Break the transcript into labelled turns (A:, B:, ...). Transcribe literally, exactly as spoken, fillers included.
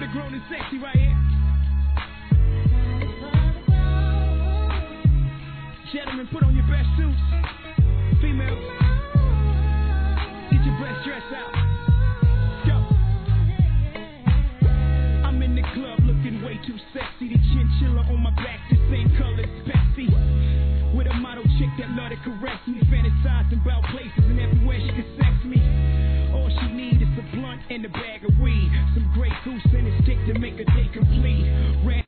A: for the grown and sexy right here. Gentlemen, put on your best suits. Females, get your best dress out. Go. I'm in the club looking way too sexy. The chinchilla on my back, the same color as Pepsi. With a model chick that love to caress me, fantasizing about places and everywhere she can sex me. All she need is a blunt and a bag of weed, some Grey Goose and a stick to make a day complete. Ran